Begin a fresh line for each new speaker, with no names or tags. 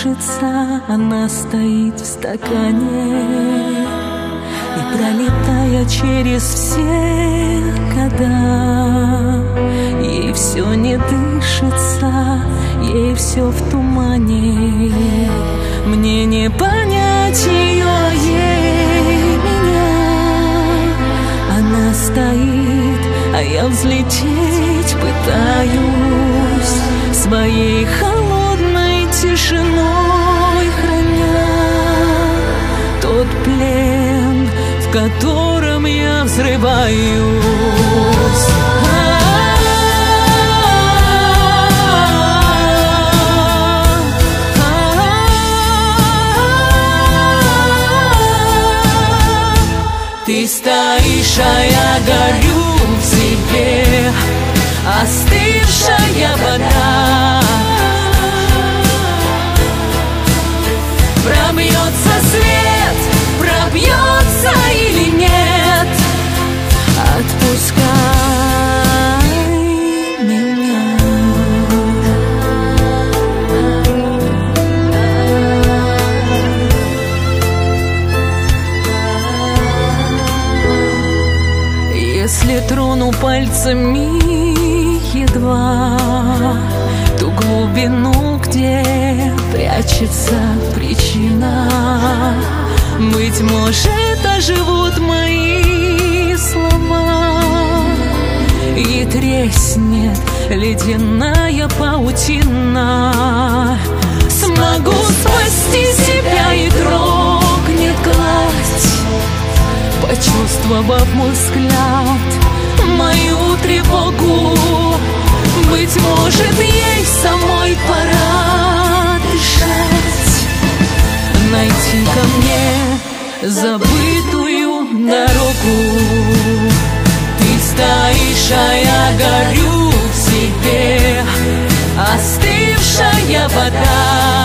дышится, она стоит в стакане. И пролетая через все года, ей все не дышится, ей все в тумане. Мне не понять ее, ей меня. Она стоит, а я взлететь пытаюсь, своей холодной тишиной храня тот плен, в котором я взрываюсь. Ты стоишь, а я горю в себе, остывшая вода. Пробьется свет, пробьется или нет, отпускай меня. Если трону пальцами едва ту глубину, где прячется причина, быть может, оживут мои слова, и треснет ледяная паутина. Смогу спасти себя, и дрогнет гладь, почувствовав мой взгляд, мою тревогу. Быть может, ей самой пора дышать, найти ко мне забытую дорогу. Ты стоишь, а я горю в себе, остывшая вода.